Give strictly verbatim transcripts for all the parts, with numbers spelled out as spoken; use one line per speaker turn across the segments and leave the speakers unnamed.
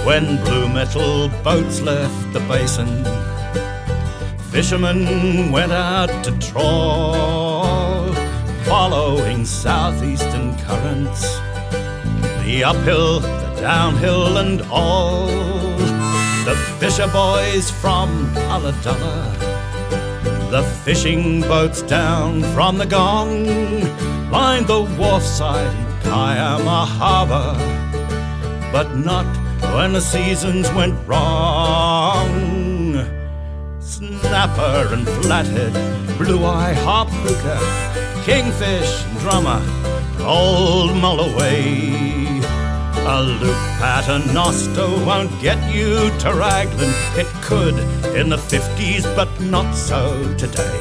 when blue metal boats left the basin, fishermen went out to trawl, following southeastern currents, the uphill, the downhill and all. The fisher boys from Ulladulla, the fishing boats down from the Gong, lined the wharfside in Kiama Harbour, but not when the seasons went wrong. Snapper and flathead, blue-eye harpooker, kingfish and drummer, old Mulloway. A loop paternoster won't get you to Raglan. It could in the fifties, but not so today.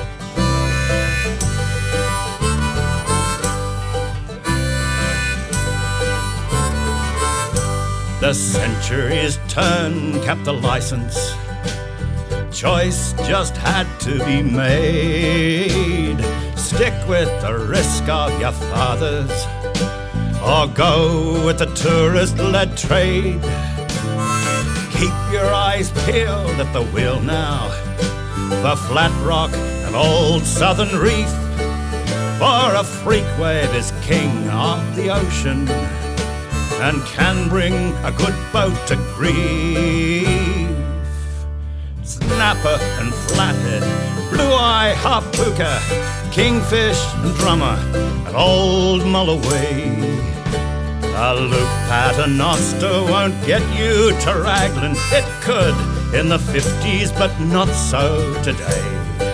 The centuries turn kept the license. Choice just had to be made. Stick with the risk of your fathers, or go with the tourist-led trade. Keep your eyes peeled at the wheel now for Flat Rock and Old Southern Reef, for a freak wave is king of the ocean and can bring a good boat to grief. Snapper and flathead, blue-eye harpooker, kingfish and drummer, and old Mulloway. A loop paternoster won't get you to Raglan. It could in the fifties, but not so today.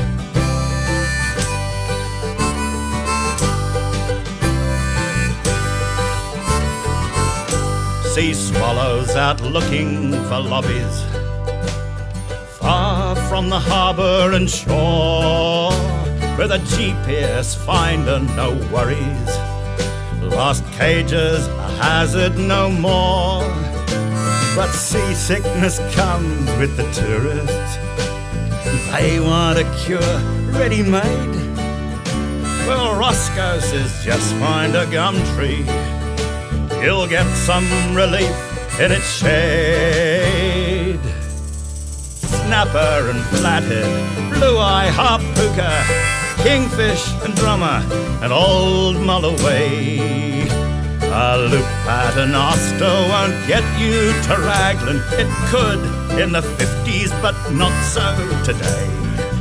Sea swallows out looking for lobbies, far from the harbour and shore, with a G P S finder, no worries. Lost cages, a hazard no more. But seasickness comes with the tourists. They want a cure ready-made. Well, Roscoe says just find a gum tree, you'll get some relief in its shade. Snapper and flathead, blue-eye harpooker, kingfish and drummer, and old Mulloway. A loop paternoster won't get you to Raglan. It could in the fifties, but not so today.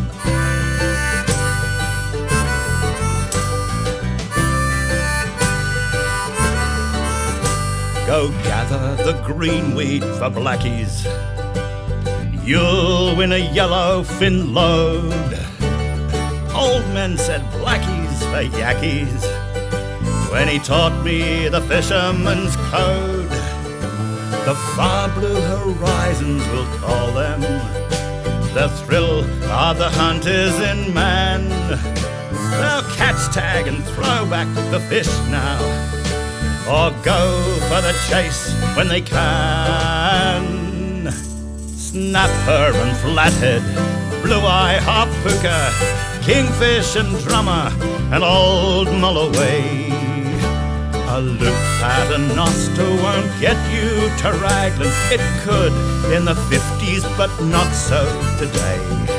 Go gather the greenweed for blackies, you'll win a yellowfin load. Old men said blackies for yakkies when he taught me the fisherman's code. The far blue horizons we'll call them, the thrill of the hunt is in man. They'll catch, tag and throw back the fish now, or go for the chase when they can. Snapper and flathead, blue-eye harpooker, kingfish and drummer, and old Mulloway. A loop paternoster won't get you to Raglan. It could in the fifties, but not so today.